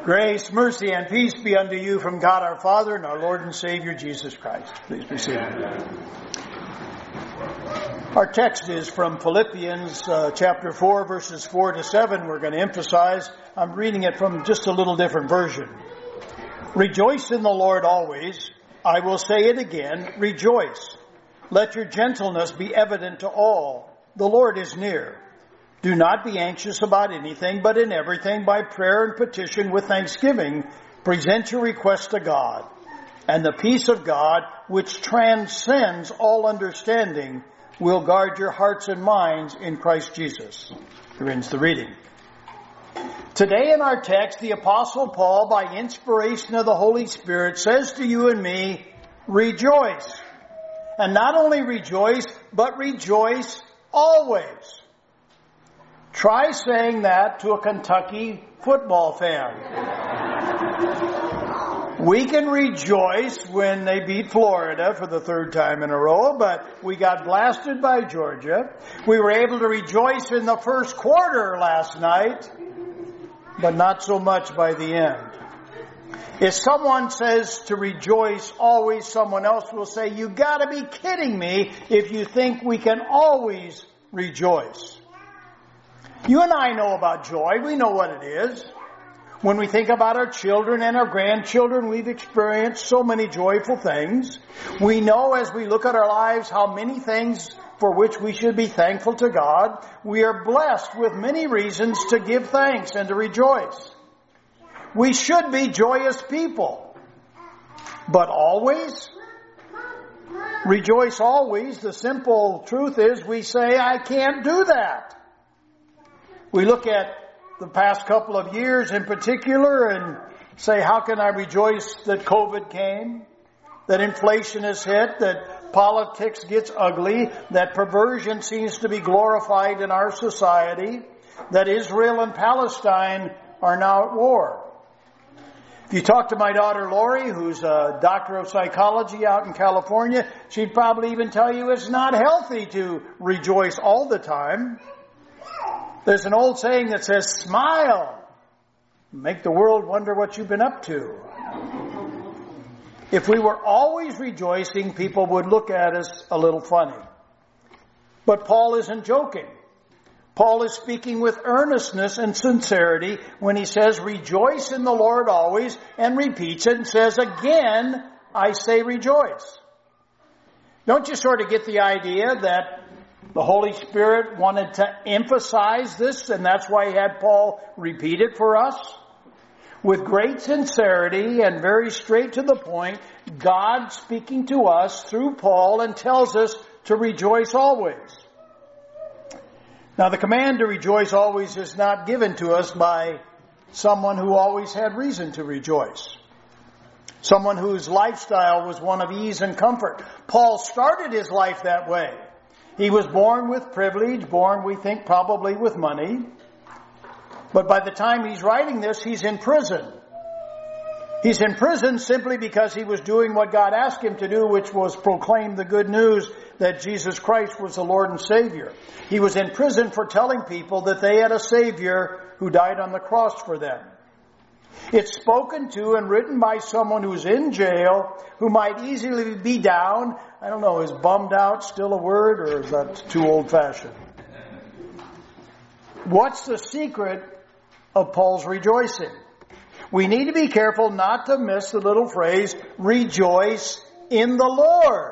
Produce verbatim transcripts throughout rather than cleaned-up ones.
Grace, mercy, and peace be unto you from God our Father and our Lord and Savior Jesus Christ. Please be seated. Our text is from Philippians uh, chapter four, verses four to seven. We're going to emphasize. I'm reading it from just a little different version. Rejoice in the Lord always. I will say it again, rejoice. Let your gentleness be evident to all. The Lord is near. Do not be anxious about anything, but in everything, by prayer and petition with thanksgiving, present your requests to God. And the peace of God, which transcends all understanding, will guard your hearts and minds in Christ Jesus. Here ends the reading. Today in our text, the Apostle Paul, by inspiration of the Holy Spirit, says to you and me, rejoice. And not only rejoice, but rejoice always. Try saying that to a Kentucky football fan. We can rejoice when they beat Florida for the third time in a row, but we got blasted by Georgia. We were able to rejoice in the first quarter last night, but not so much by the end. If someone says to rejoice always, someone else will say, you gotta be kidding me if you think we can always rejoice. You and I know about joy. We know what it is. When we think about our children and our grandchildren, we've experienced so many joyful things. We know as we look at our lives how many things for which we should be thankful to God. We are blessed with many reasons to give thanks and to rejoice. We should be joyous people. But always? Rejoice always. The simple truth is we say, I can't do that. We look at the past couple of years in particular and say, how can I rejoice that COVID came, that inflation has hit, that politics gets ugly, that perversion seems to be glorified in our society, that Israel and Palestine are now at war. If you talk to my daughter Lori, who's a doctor of psychology out in California, she'd probably even tell you it's not healthy to rejoice all the time. There's an old saying that says, smile, make the world wonder what you've been up to. If we were always rejoicing, people would look at us a little funny. But Paul isn't joking. Paul is speaking with earnestness and sincerity when he says, rejoice in the Lord always, and repeats it and says, again, I say rejoice. Don't you sort of get the idea that the Holy Spirit wanted to emphasize this, and that's why he had Paul repeat it for us? With great sincerity and very straight to the point, God speaking to us through Paul and tells us to rejoice always. Now, the command to rejoice always is not given to us by someone who always had reason to rejoice. Someone whose lifestyle was one of ease and comfort. Paul started his life that way. He was born with privilege, born, we think, probably with money. But by the time he's writing this, he's in prison. He's in prison simply because he was doing what God asked him to do, which was proclaim the good news that Jesus Christ was the Lord and Savior. He was in prison for telling people that they had a Savior who died on the cross for them. It's spoken to and written by someone who's in jail, who might easily be down. I don't know, is bummed out still a word, or is that too old-fashioned? What's the secret of Paul's rejoicing? We need to be careful not to miss the little phrase, rejoice in the Lord.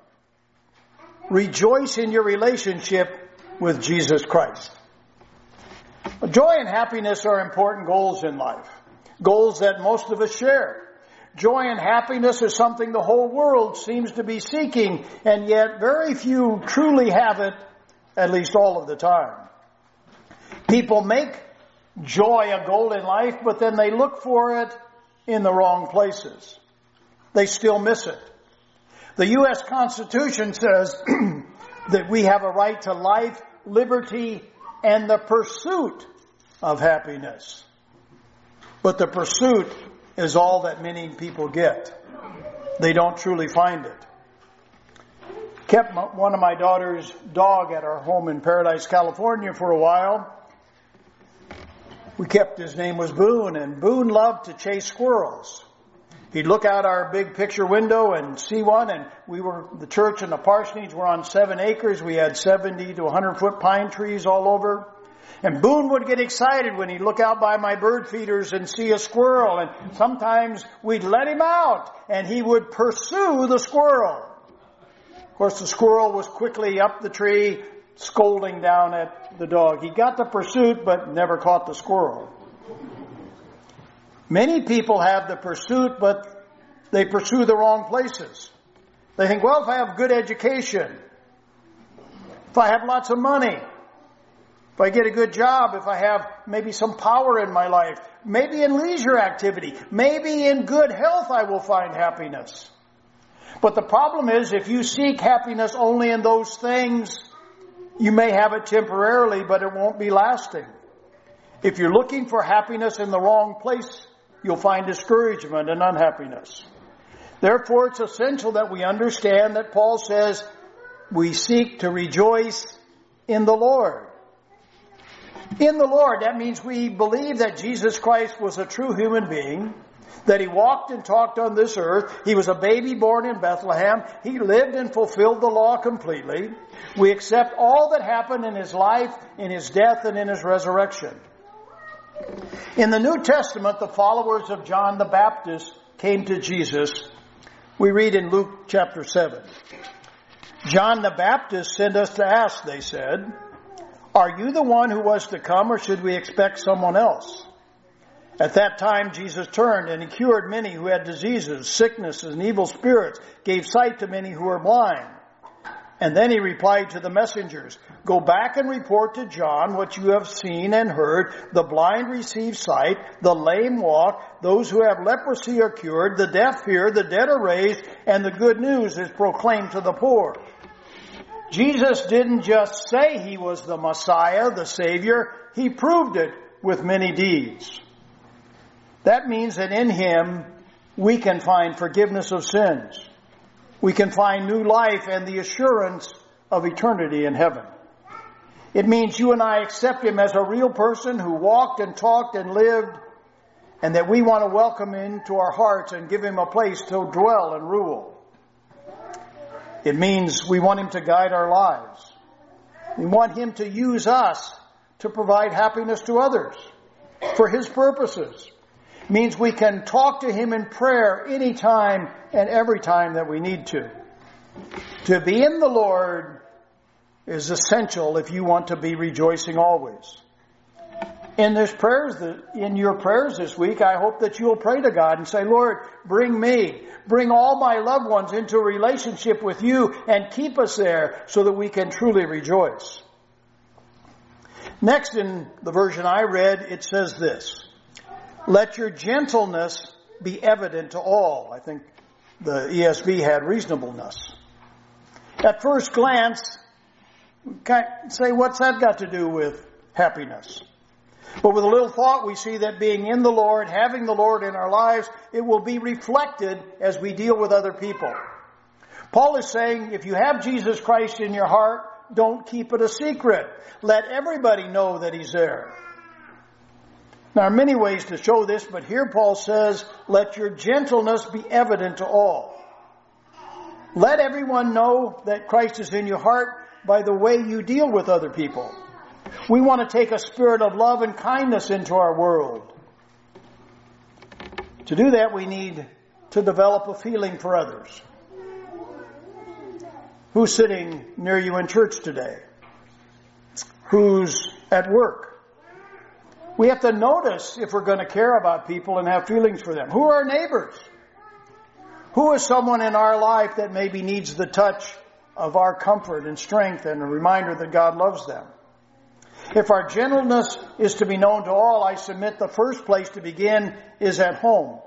Rejoice in your relationship with Jesus Christ. Joy and happiness are important goals in life. Goals that most of us share. Joy and happiness is something the whole world seems to be seeking, and yet very few truly have it, at least all of the time. People make joy a goal in life, but then they look for it in the wrong places. They still miss it. The U S Constitution says that we have a right to life, liberty, and the pursuit of happiness. But the pursuit is all that many people get. They don't truly find it. Kept one of my daughter's dog at our home in Paradise, California for a while. we kept, his name was Boone, and Boone loved to chase squirrels. He'd look out our big picture window and see one, and we were, the church and the parsonage were on seven acres. We had seventy to one hundred foot pine trees all over. And Boone would get excited when he'd look out by my bird feeders and see a squirrel. And sometimes we'd let him out and he would pursue the squirrel. Of course, the squirrel was quickly up the tree, scolding down at the dog. He got the pursuit, but never caught the squirrel. Many people have the pursuit, but they pursue the wrong places. They think, well, if I have good education, if I have lots of money, if I get a good job, if I have maybe some power in my life, maybe in leisure activity, maybe in good health, I will find happiness. But the problem is, if you seek happiness only in those things, you may have it temporarily, but it won't be lasting. If you're looking for happiness in the wrong place, you'll find discouragement and unhappiness. Therefore, it's essential that we understand that Paul says we seek to rejoice in the Lord. In the Lord, that means we believe that Jesus Christ was a true human being, that he walked and talked on this earth. He was a baby born in Bethlehem. He lived and fulfilled the law completely. We accept all that happened in his life, in his death, and in his resurrection. In the New Testament, the followers of John the Baptist came to Jesus. We read in Luke chapter seven. John the Baptist sent us to ask, they said, "Are you the one who was to come, or should we expect someone else?" At that time, Jesus turned and he cured many who had diseases, sicknesses, and evil spirits, gave sight to many who were blind. And then he replied to the messengers, "Go back and report to John what you have seen and heard. The blind receive sight, the lame walk, those who have leprosy are cured, the deaf hear, the dead are raised, and the good news is proclaimed to the poor." Jesus didn't just say he was the Messiah, the Savior. He proved it with many deeds. That means that in him we can find forgiveness of sins. We can find new life and the assurance of eternity in heaven. It means you and I accept him as a real person who walked and talked and lived, and that we want to welcome him into our hearts and give him a place to dwell and rule. It means we want him to guide our lives. We want him to use us to provide happiness to others for his purposes. It means we can talk to him in prayer anytime and every time that we need to. To be in the Lord is essential if you want to be rejoicing always. In this prayers, in your prayers this week, I hope that you will pray to God and say, "Lord, bring me, bring all my loved ones into a relationship with you and keep us there so that we can truly rejoice." Next, in the version I read, it says this, "Let your gentleness be evident to all." I think the E S V had reasonableness. At first glance, we can't say, what's that got to do with happiness? But with a little thought, we see that being in the Lord, having the Lord in our lives, it will be reflected as we deal with other people. Paul is saying, if you have Jesus Christ in your heart, don't keep it a secret. Let everybody know that he's there. There are many ways to show this, but here Paul says, let your gentleness be evident to all. Let everyone know that Christ is in your heart by the way you deal with other people. We want to take a spirit of love and kindness into our world. To do that, we need to develop a feeling for others. Who's sitting near you in church today? Who's at work? We have to notice if we're going to care about people and have feelings for them. Who are our neighbors? Who is someone in our life that maybe needs the touch of our comfort and strength and a reminder that God loves them? If our gentleness is to be known to all, I submit the first place to begin is at home.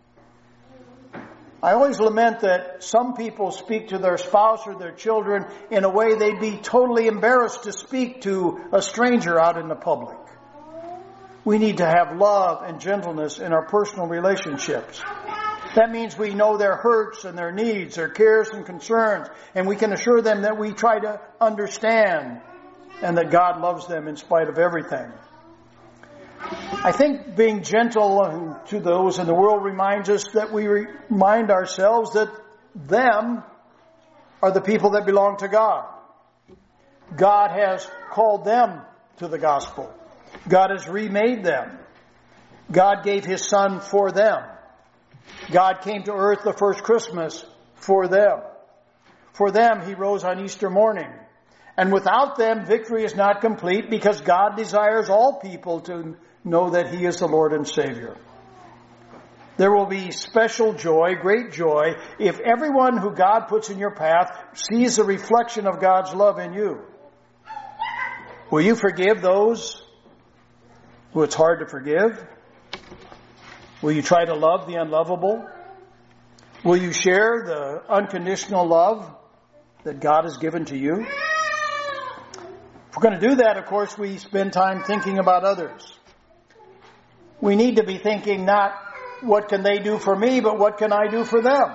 I always lament that some people speak to their spouse or their children in a way they'd be totally embarrassed to speak to a stranger out in the public. We need to have love and gentleness in our personal relationships. That means we know their hurts and their needs, their cares and concerns, and we can assure them that we try to understand and that God loves them in spite of everything. I think being gentle to those in the world reminds us that we remind ourselves that them are the people that belong to God. God has called them to the gospel. God has remade them. God gave His Son for them. God came to earth the first Christmas for them. For them, He rose on Easter morning. And without them, victory is not complete because God desires all people to know that He is the Lord and Savior. There will be special joy, great joy, if everyone who God puts in your path sees the reflection of God's love in you. Will you forgive those who it's hard to forgive? Will you try to love the unlovable? Will you share the unconditional love that God has given to you? If we're going to do that, of course, we spend time thinking about others. We need to be thinking not what can they do for me, but what can I do for them?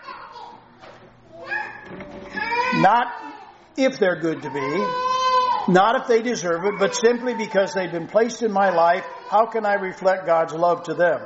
Not if they're good to be, not if they deserve it, but simply because they've been placed in my life, how can I reflect God's love to them?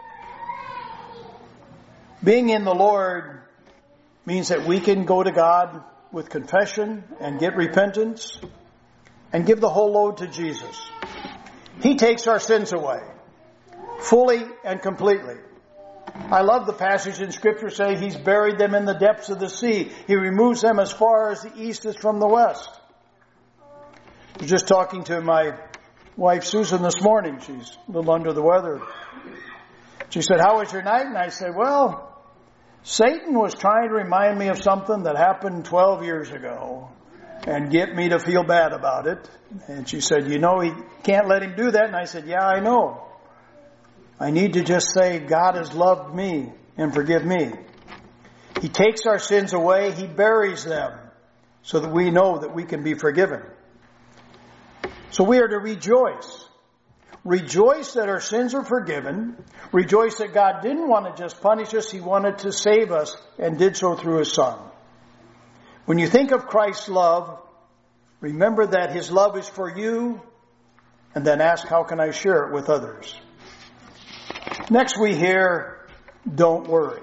Being in the Lord means that we can go to God with confession and get repentance and give the whole load to Jesus. He takes our sins away, fully and completely. I love the passage in Scripture saying He's buried them in the depths of the sea. He removes them as far as the east is from the west. I was just talking to my wife Susan this morning. She's a little under the weather. She said, "How was your night?" And I said, "Well, Satan was trying to remind me of something that happened twelve years ago and get me to feel bad about it." And she said, "You know, he can't let him do that." And I said, "Yeah, I know. I need to just say, God has loved me and forgive me." He takes our sins away. He buries them so that we know that we can be forgiven. So we are to rejoice. Rejoice that our sins are forgiven. Rejoice that God didn't want to just punish us. He wanted to save us and did so through His Son. When you think of Christ's love, remember that His love is for you, and then ask, how can I share it with others? Next we hear, don't worry.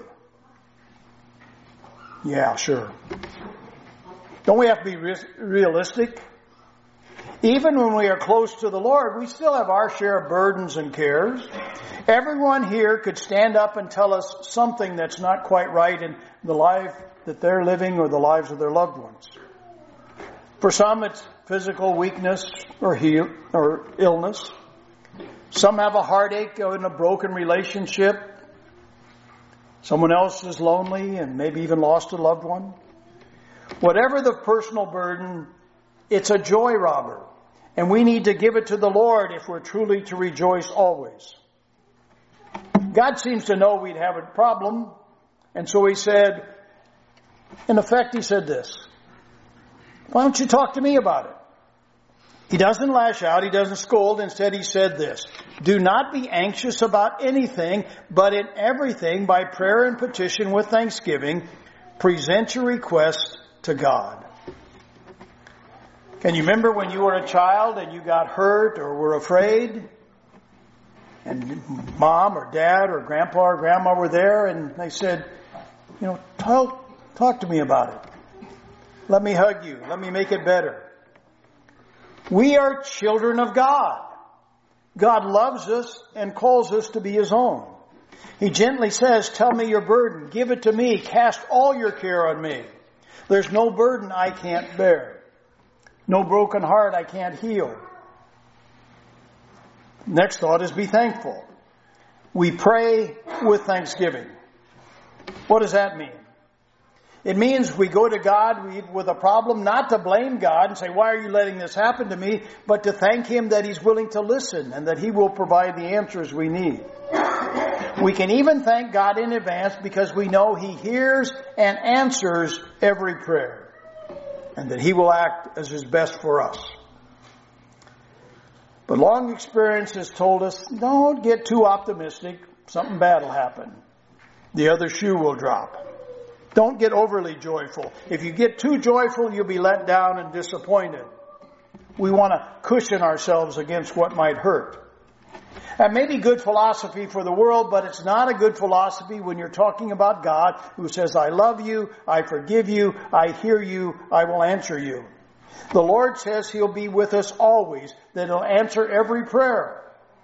Yeah, sure. Don't we have to be re- realistic? Even when we are close to the Lord, we still have our share of burdens and cares. Everyone here could stand up and tell us something that's not quite right in the life that they're living or the lives of their loved ones. For some, it's physical weakness or heal, or illness. Some have a heartache in a broken relationship. Someone else is lonely and maybe even lost a loved one. Whatever the personal burden, it's a joy robber. And we need to give it to the Lord if we're truly to rejoice always. God seems to know we'd have a problem. And so He said, in effect, He said this: why don't you talk to me about it? He doesn't lash out. He doesn't scold. Instead, He said this: do not be anxious about anything, but in everything, by prayer and petition with thanksgiving, present your request to God. Can you remember when you were a child and you got hurt or were afraid? And mom or dad or grandpa or grandma were there and they said, you know, talk, talk to me about it. Let me hug you. Let me make it better. We are children of God. God loves us and calls us to be His own. He gently says, tell me your burden. Give it to me. Cast all your care on me. There's no burden I can't bear. No broken heart I can't heal. Next thought is be thankful. We pray with thanksgiving. What does that mean? It means we go to God with a problem, not to blame God and say, why are you letting this happen to me? But to thank Him that He's willing to listen and that He will provide the answers we need. We can even thank God in advance because we know He hears and answers every prayer. And that He will act as is best for us. But long experience has told us, don't get too optimistic. Something bad will happen. The other shoe will drop. Don't get overly joyful. If you get too joyful, you'll be let down and disappointed. We want to cushion ourselves against what might hurt. That may be good philosophy for the world, but it's not a good philosophy when you're talking about God who says, I love you, I forgive you, I hear you, I will answer you. The Lord says He'll be with us always, that He'll answer every prayer.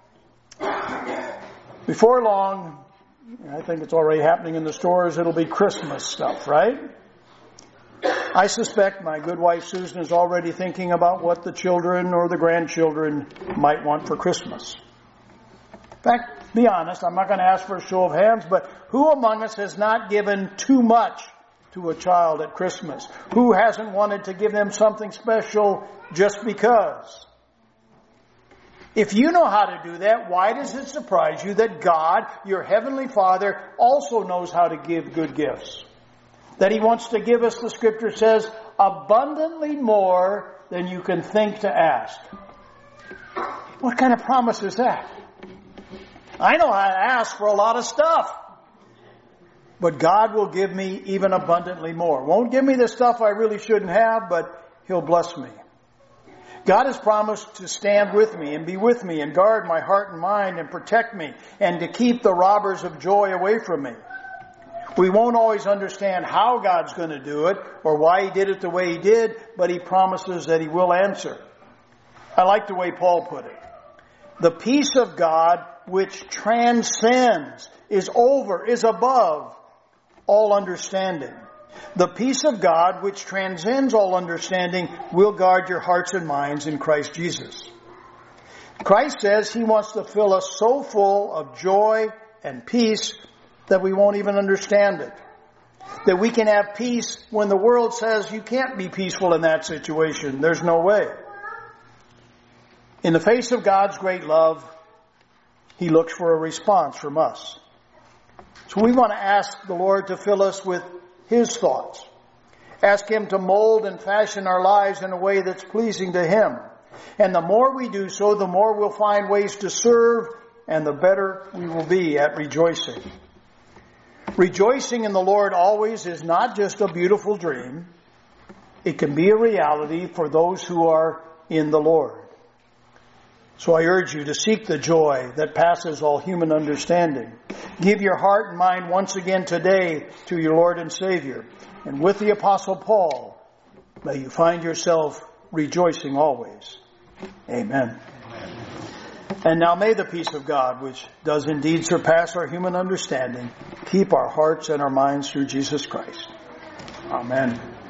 Before long, I think it's already happening in the stores, it'll be Christmas stuff, right? I suspect my good wife Susan is already thinking about what the children or the grandchildren might want for Christmas. In fact, be honest, I'm not going to ask for a show of hands, but who among us has not given too much to a child at Christmas? Who hasn't wanted to give them something special just because? If you know how to do that, why does it surprise you that God, your Heavenly Father, also knows how to give good gifts? That He wants to give us, the Scripture says, abundantly more than you can think to ask. What kind of promise is that? I know how to ask for a lot of stuff. But God will give me even abundantly more. Won't give me the stuff I really shouldn't have, but He'll bless me. God has promised to stand with me and be with me and guard my heart and mind and protect me and to keep the robbers of joy away from me. We won't always understand how God's going to do it or why He did it the way He did, but He promises that He will answer. I like the way Paul put it. The peace of God which transcends, is over, is above all understanding. The peace of God which transcends all understanding will guard your hearts and minds in Christ Jesus. Christ says He wants to fill us so full of joy and peace that we won't even understand it. That we can have peace when the world says you can't be peaceful in that situation. There's no way. In the face of God's great love, He looks for a response from us. So we want to ask the Lord to fill us with His thoughts. Ask Him to mold and fashion our lives in a way that's pleasing to Him. And the more we do so, the more we'll find ways to serve, and the better we will be at rejoicing. Rejoicing in the Lord always is not just a beautiful dream. It can be a reality for those who are in the Lord. So I urge you to seek the joy that passes all human understanding. Give your heart and mind once again today to your Lord and Savior. And with the Apostle Paul, may you find yourself rejoicing always. Amen. Amen. And now may the peace of God, which does indeed surpass our human understanding, keep our hearts and our minds through Jesus Christ. Amen.